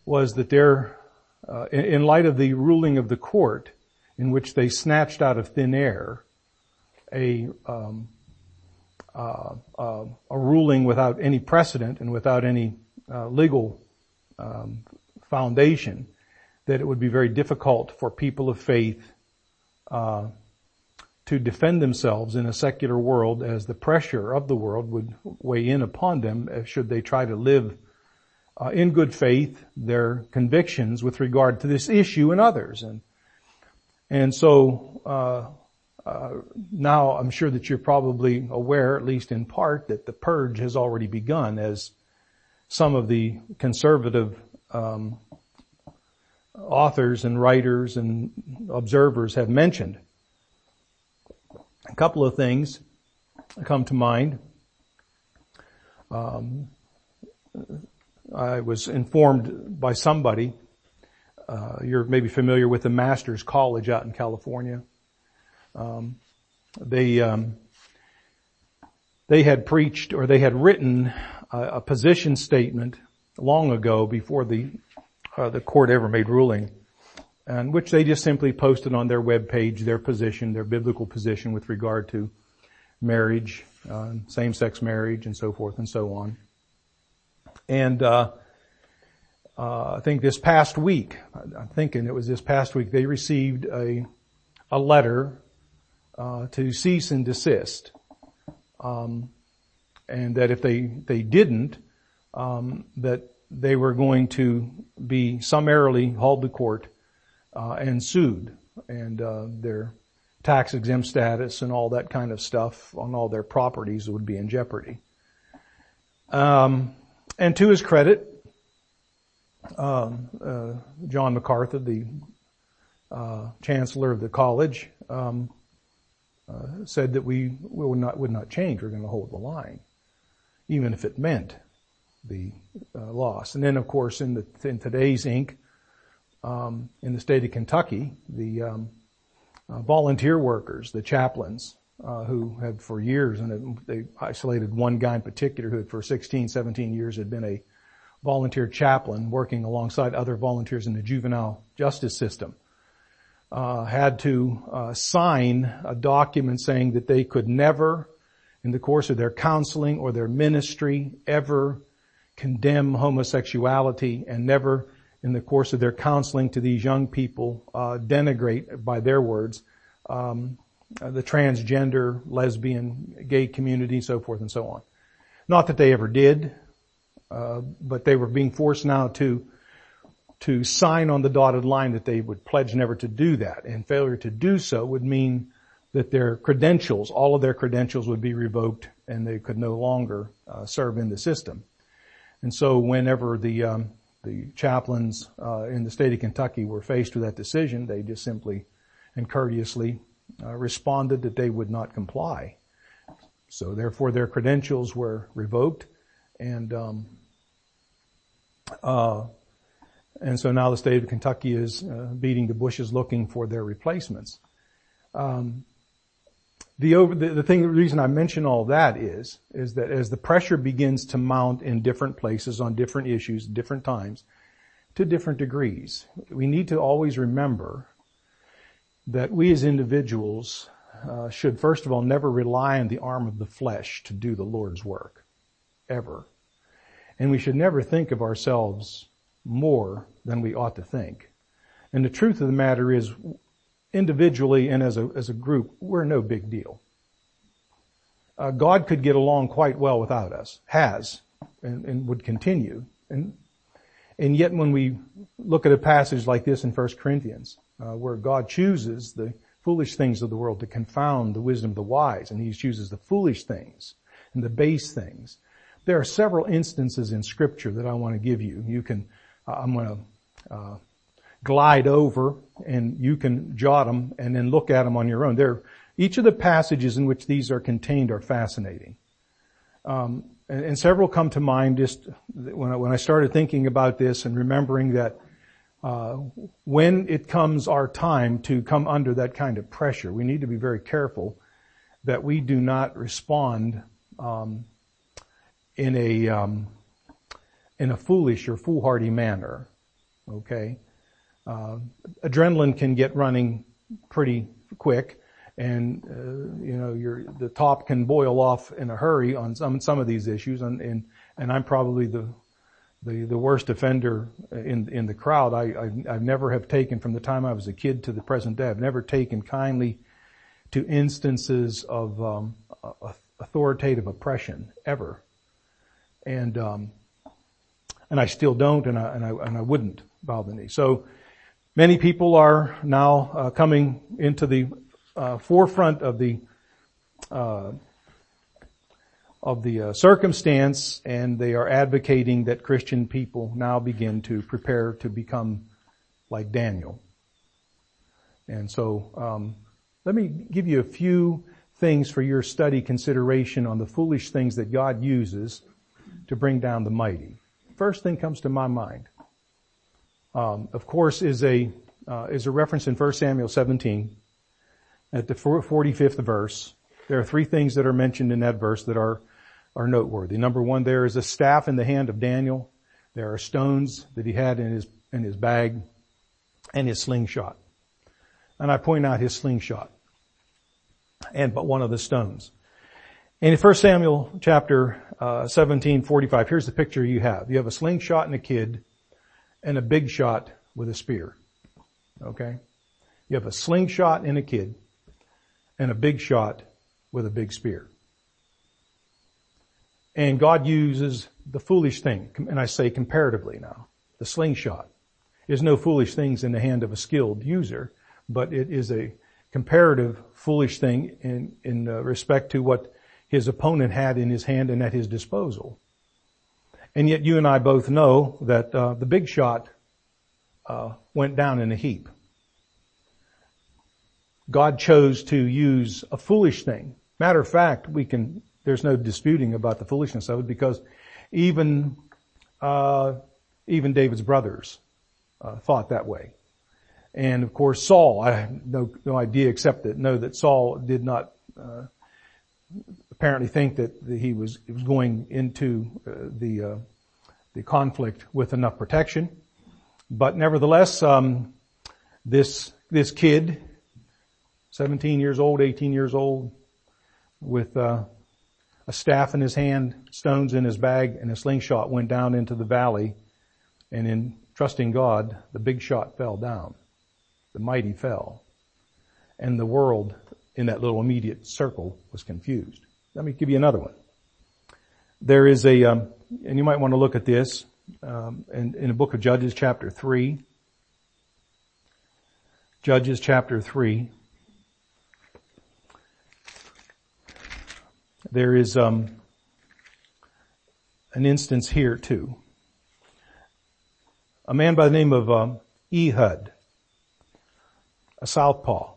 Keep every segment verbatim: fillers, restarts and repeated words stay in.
was that there, uh, in, in light of the ruling of the court, in which they snatched out of thin air a um, uh, uh, a ruling without any precedent and without any uh, legal um, foundation, that it would be very difficult for people of faith uh, to defend themselves in a secular world, as the pressure of the world would weigh in upon them should they try to live uh, in good faith their convictions with regard to this issue and others. And and so uh, uh now I'm sure that you're probably aware, at least in part, that the purge has already begun, as some of the conservative um authors and writers and observers have mentioned. A couple of things come to mind. Um, I was informed by somebody, uh, you're maybe familiar with the Masters College out in California. Um, they um, they had preached, or they had written a, a position statement long ago, before the uh, the court ever made ruling, and which they just simply posted on their web page, their position, their biblical position with regard to marriage, uh, same-sex marriage, and so forth and so on. And uh, uh I think this past week, I'm thinking it was this past week, they received a a letter uh to cease and desist, um, and that if they they didn't, um, that they were going to be summarily hauled to court uh, and sued, and uh, their tax exempt status and all that kind of stuff on all their properties would be in jeopardy. Um, and to his credit, um, uh, John MacArthur, the uh, chancellor of the college, um, uh, said that we, we would not would not change. We're going to hold the line, even if it meant the uh, loss. And then, of course, in the in today's ink, um, in the state of Kentucky, the um, uh, volunteer workers, the chaplains, uh, who had for years, and they isolated one guy in particular who had for sixteen, seventeen years had been a volunteer chaplain working alongside other volunteers in the juvenile justice system, uh, had to uh, sign a document saying that they could never, in the course of their counseling or their ministry, ever condemn homosexuality, and never in the course of their counseling to these young people uh, denigrate, by their words, um, uh, the transgender, lesbian, gay community, so forth and so on. Not that they ever did, uh, but they were being forced now to to sign on the dotted line that they would pledge never to do that, and failure to do so would mean that their credentials, all of their credentials, would be revoked, and they could no longer uh, serve in the system. And so whenever the um, the chaplains uh, in the state of Kentucky were faced with that decision, they just simply and courteously uh, responded that they would not comply. So therefore their credentials were revoked, and um, uh, and so now the state of Kentucky is uh, beating the bushes looking for their replacements. Um, The, over, the, the thing, the reason I mention all that is, is that as the pressure begins to mount in different places on different issues, different times, to different degrees, we need to always remember that we as individuals uh, should first of all never rely on the arm of the flesh to do the Lord's work, ever. And we should never think of ourselves more than we ought to think. And the truth of the matter is, individually and as a as a group, we're no big deal. Uh, God could get along quite well without us, has, and, and would continue. And and yet when we look at a passage like this in First Corinthians, uh, where God chooses the foolish things of the world to confound the wisdom of the wise, and He chooses the foolish things and the base things, there are several instances in Scripture that I want to give you. You can, uh, I'm going to uh, glide over, and you can jot them and then look at them on your own. There, each of the passages in which these are contained are fascinating. Um, and, and several come to mind just when I, when I started thinking about this and remembering that uh, when it comes our time to come under that kind of pressure, we need to be very careful that we do not respond um, in a um, in a foolish or foolhardy manner. Okay. Uh, adrenaline can get running pretty quick, and uh, you know, your the top can boil off in a hurry on some some of these issues, and and, and I'm probably the the the worst offender in in the crowd. I I've, I've never have taken, from the time I was a kid to the present day, I've never taken kindly to instances of um, authoritative oppression ever, and um, and I still don't, and I and I and I wouldn't bow the knee. So many people are now uh, coming into the uh, forefront of the uh, of the uh, circumstance, and they are advocating that Christian people now begin to prepare to become like Daniel. And so, um, let me give you a few things for your study consideration on the foolish things that God uses to bring down the mighty. First thing comes to my mind, um, of course, is a uh, is a reference in First Samuel seventeen at the forty-fifth verse. There are three things that are mentioned in that verse that are are noteworthy. Number one, there is a staff in the hand of Daniel. There are stones that he had in his in his bag, and his slingshot. And I point out his slingshot, and but one of the stones. And in First Samuel chapter uh, seventeen, forty-five, here's the picture you have. You have a slingshot and a kid, and a big shot with a spear. Okay? You have a slingshot and a kid, and a big shot with a big spear. And God uses the foolish thing, and I say comparatively now, the slingshot. There's no foolish things in the hand of a skilled user, but it is a comparative foolish thing in, in uh, respect to what his opponent had in his hand and at his disposal. And yet you and I both know that uh, the big shot uh, went down in a heap. God chose to use a foolish thing. Matter of fact, we can, there's no disputing about the foolishness of it, because even, uh, even David's brothers, uh, thought that way. And of course Saul, I have no, no idea except that know that Saul did not, uh, apparently think that he was, he was going into uh, the, uh, the conflict with enough protection. But nevertheless, um, this, this kid, seventeen years old, eighteen years old, with, uh, a staff in his hand, stones in his bag, and a slingshot, went down into the valley, and in trusting God, the big shot fell down. The mighty fell. And the world in that little immediate circle was confused. Let me give you another one. There is a, um, and you might want to look at this, um, in, in the book of Judges chapter three. Judges chapter three. There is, um, an instance here too. A man by the name of, um, Ehud, a southpaw.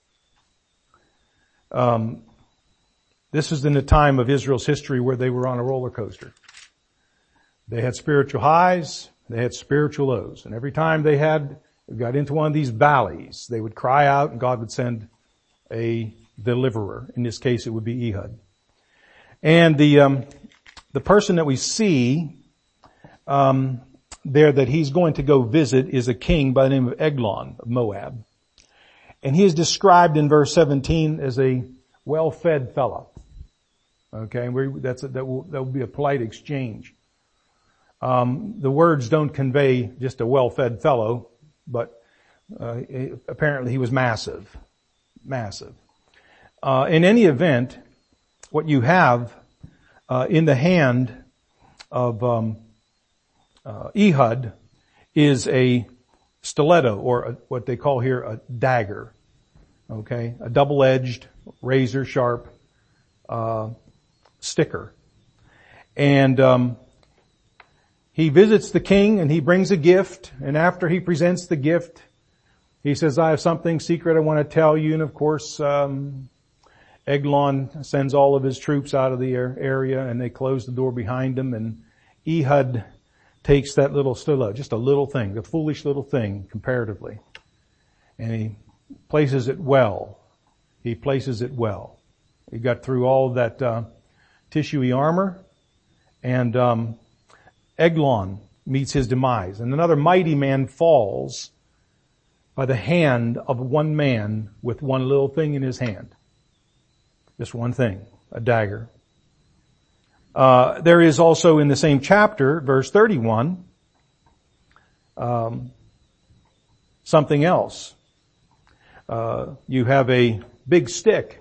Um, this was in the time of Israel's history where they were on a roller coaster. They had spiritual highs, they had spiritual lows, and every time they had got into one of these valleys, they would cry out, and God would send a deliverer. In this case, it would be Ehud. And the um, the person that we see um, there that he's going to go visit is a king by the name of Eglon of Moab. And he is described in verse seventeen as a well-fed fellow. Okay, we, that's a, that will that will be a polite exchange. Um, the words don't convey just a well-fed fellow, but uh, apparently he was massive, massive. Uh, in any event, what you have uh, in the hand of um, uh, Ehud is a stiletto, or a, what they call here a dagger. Okay, a double-edged, razor-sharp uh, sticker, and um, he visits the king, and he brings a gift. And after he presents the gift, he says, "I have something secret I want to tell you." And of course, um, Eglon sends all of his troops out of the area, and they close the door behind him. And Ehud takes that little stiletto, just a little thing, a foolish little thing comparatively, and he places it well. He places it well. He got through all that uh, tissuey armor, and um, Eglon meets his demise. And another mighty man falls by the hand of one man with one little thing in his hand. Just one thing, a dagger. Uh, there is also in the same chapter, verse thirty-one, um, something else. Uh, you have a big stick.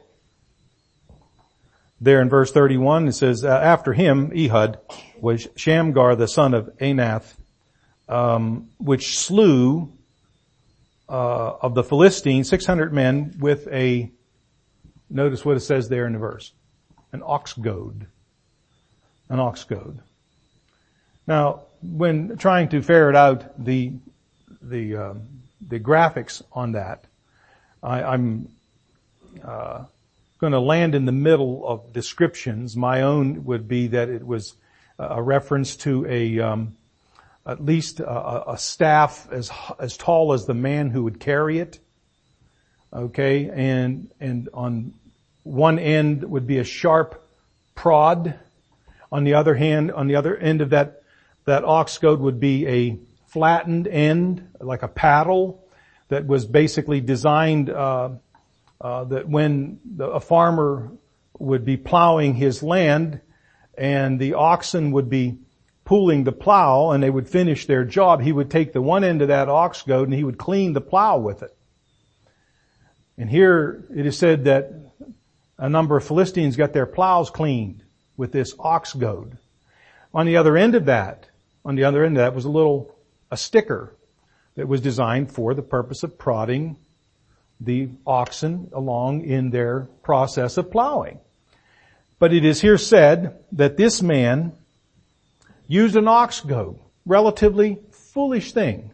There in verse thirty-one, it says, uh, after him, Ehud, was Shamgar the son of Anath, um, which slew uh, of the Philistines six hundred men with a, notice what it says there in the verse, an ox goad. An ox goad. Now, when trying to ferret out the the uh, the graphics on that, I, I'm uh, going to land in the middle of descriptions. My own would be that it was a reference to a um, at least a, a staff as as tall as the man who would carry it. Okay, and and on one end would be a sharp prod. On the other hand, on the other end of that that ox goad would be a flattened end, like a paddle, that was basically designed uh, uh, that when the, a farmer would be plowing his land, and the oxen would be pulling the plow, and they would finish their job, he would take the one end of that ox goad and he would clean the plow with it. And here it is said that a number of Philistines got their plows cleaned with this ox goad. On the other end of that, on the other end of that was a little, a sticker that was designed for the purpose of prodding the oxen along in their process of plowing. But it is here said that this man used an ox goad, relatively foolish thing,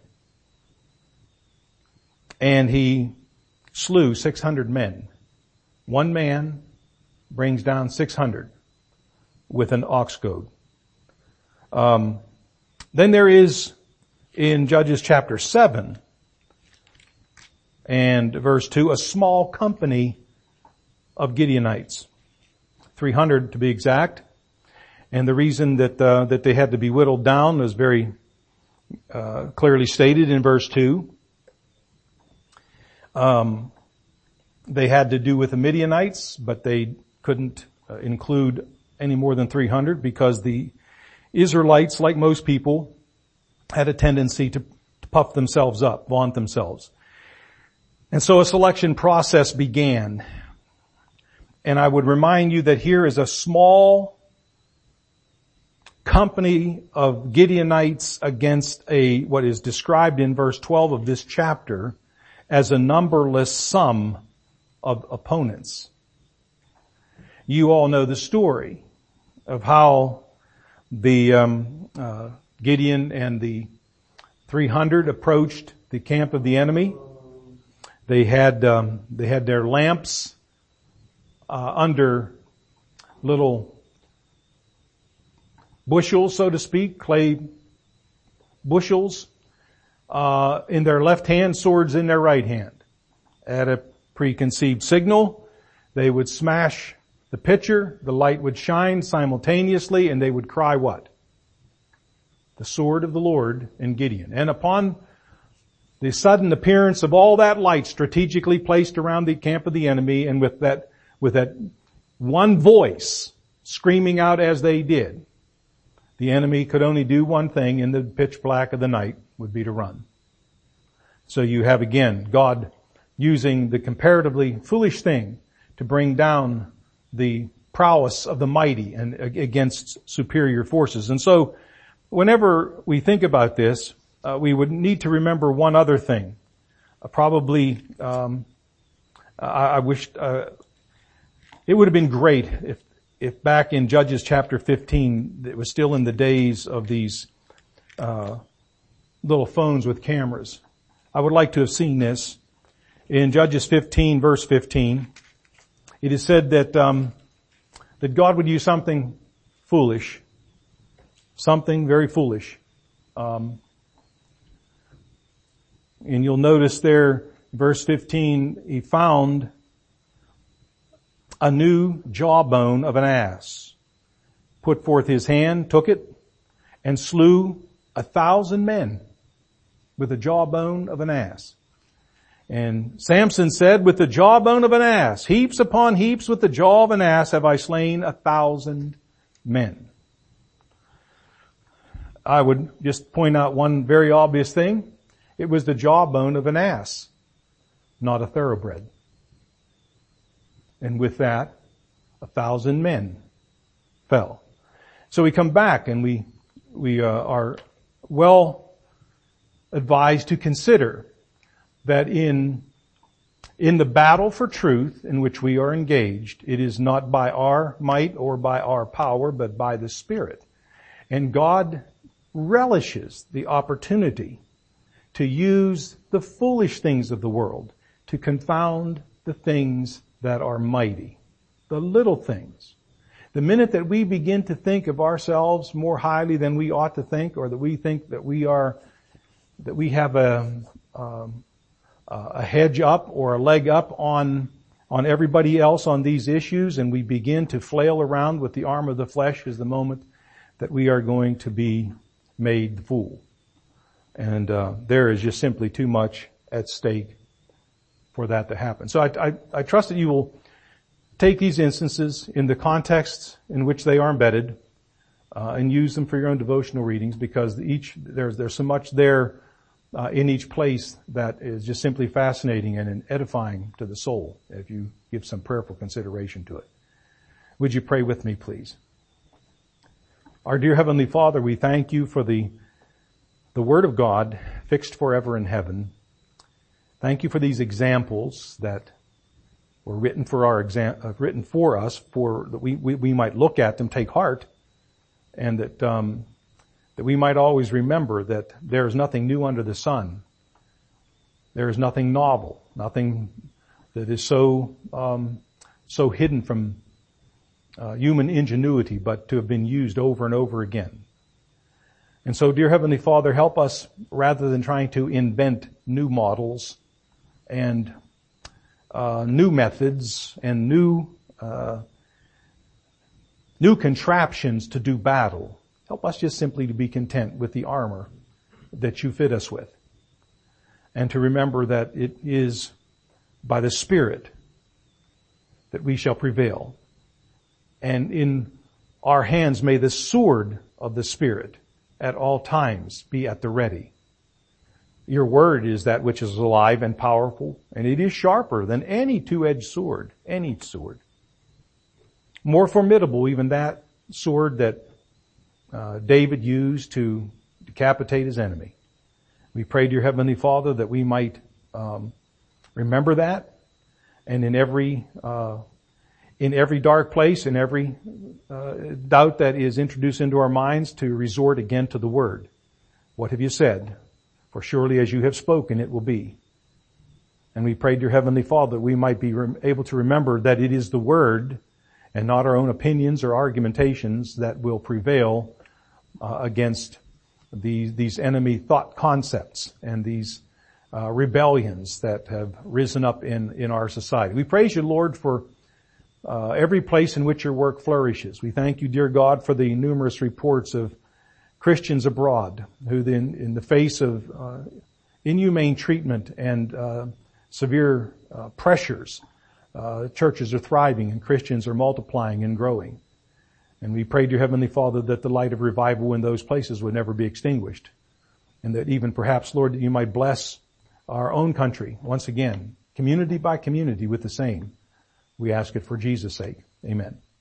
and he slew six hundred men. One man brings down six hundred. With an ox goad. Um, then there is in Judges chapter seven and verse two, a small company of Gideonites, three hundred to be exact. And the reason that uh, that they had to be whittled down was very uh, clearly stated in verse two. Um, they had to do with the Midianites, but they couldn't uh, include any more than three hundred because the Israelites, like most people, had a tendency to puff themselves up, vaunt themselves. And so a selection process began. And I would remind you that here is a small company of Gideonites against a, what is described in verse twelve of this chapter as a numberless sum of opponents. You all know the story of how the um, uh, Gideon and the three hundred approached the camp of the enemy. They had um, they had their lamps uh, under little bushels, so to speak, clay bushels uh, in their left hand, swords in their right hand. At a preconceived signal, they would smash the pitcher, the light would shine simultaneously, and they would cry what? The sword of the Lord in Gideon. And upon the sudden appearance of all that light strategically placed around the camp of the enemy, and with that, with that one voice screaming out as they did, the enemy could only do one thing in the pitch black of the night, would be to run. So you have again God using the comparatively foolish thing to bring down the prowess of the mighty and against superior forces. And so whenever we think about this, uh, we would need to remember one other thing. Uh, probably, um, I, I wish, uh, it would have been great if, if back in Judges chapter fifteen, it was still in the days of these, uh, little phones with cameras. I would like to have seen this in Judges fifteen, verse fifteen. It is said that um, that God would use something foolish, something very foolish. Um, and you'll notice there, verse fifteen, he found a new jawbone of an ass, put forth his hand, took it, and slew A thousand men with the jawbone of an ass. And Samson said, with the jawbone of an ass, heaps upon heaps with the jaw of an ass have I slain a thousand men. I would just point out one very obvious thing. It was the jawbone of an ass, not a thoroughbred. And with that, a thousand men fell. So we come back and we, we uh, are well advised to consider that in, in the battle for truth in which we are engaged, it is not by our might or by our power, but by the Spirit. And God relishes the opportunity to use the foolish things of the world to confound the things that are mighty, the little things. The minute that we begin to think of ourselves more highly than we ought to think, or that we think that we are, that we have a, um, a hedge up or a leg up on, on everybody else on these issues, and we begin to flail around with the arm of the flesh, is the moment that we are going to be made the fool. And uh, there is just simply too much at stake for that to happen. So I, I, I trust that you will take these instances in the contexts in which they are embedded uh, and use them for your own devotional readings, because each there's there's so much there uh, in each place that is just simply fascinating and edifying to the soul if you give some prayerful consideration to it. Would you pray with me, please? Our dear Heavenly Father, we thank you for the the Word of God fixed forever in heaven. Thank you for these examples that were written for our exam, uh, written for us, for that we, we we might look at them, take heart, and that um, that we might always remember that there is nothing new under the sun. There is nothing novel, nothing that is so um, so hidden from uh, human ingenuity, but to have been used over and over again. And so, dear Heavenly Father, help us, rather than trying to invent new models and uh, new methods and new uh, new contraptions to do battle. Help us just simply to be content with the armor that you fit us with, and to remember that it is by the Spirit that we shall prevail. And in our hands may the sword of the Spirit at all times be at the ready. Your word is that which is alive and powerful, and it is sharper than any two-edged sword, any sword. More formidable even that sword that uh, David used to decapitate his enemy. We pray, dear Heavenly Father, that we might um, remember that, and in every uh, in every dark place, in every uh, doubt that is introduced into our minds, to resort again to the Word. What have you said? For surely as you have spoken, it will be. And we pray, dear Heavenly Father, that we might be rem- able to remember that it is the Word and not our own opinions or argumentations that will prevail uh, against these, these enemy thought concepts and these uh, rebellions that have risen up in, in our society. We praise you, Lord, for uh, every place in which your work flourishes. We thank you, dear God, for the numerous reports of Christians abroad who then, in the face of uh, inhumane treatment and uh, severe uh, pressures, uh, churches are thriving and Christians are multiplying and growing. And we pray, dear Heavenly Father, that the light of revival in those places would never be extinguished, and that even perhaps, Lord, that you might bless our own country once again, community by community, with the same. We ask it for Jesus' sake. Amen.